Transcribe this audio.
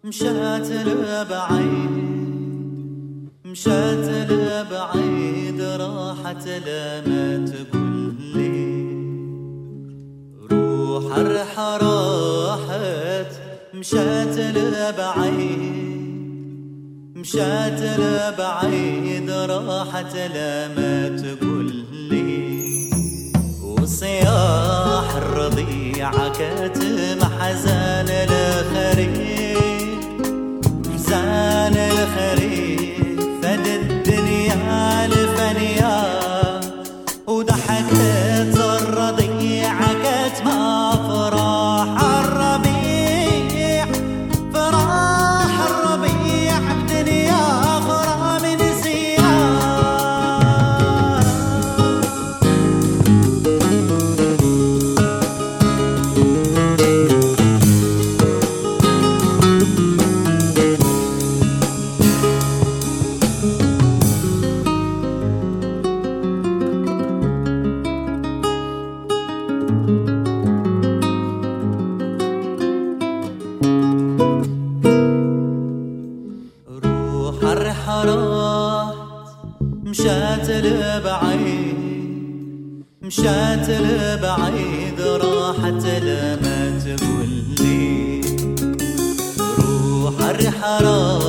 مشات لبعيد مشات لبعيد راحت لما تقول لي روح الرحى راحت مشات لبعيد مشات لبعيد راحت لما تقول لي وصياح الرضيعة كاتم حزان الخريف حزان الخريف فد الدنيا لفنيا وضحكت الرضيعة كاتمة فراح الربيع فراح الربيع الدنيا فرا من مشات لبعيد مشات لبعيد راحت لما تقول لي روح الرحى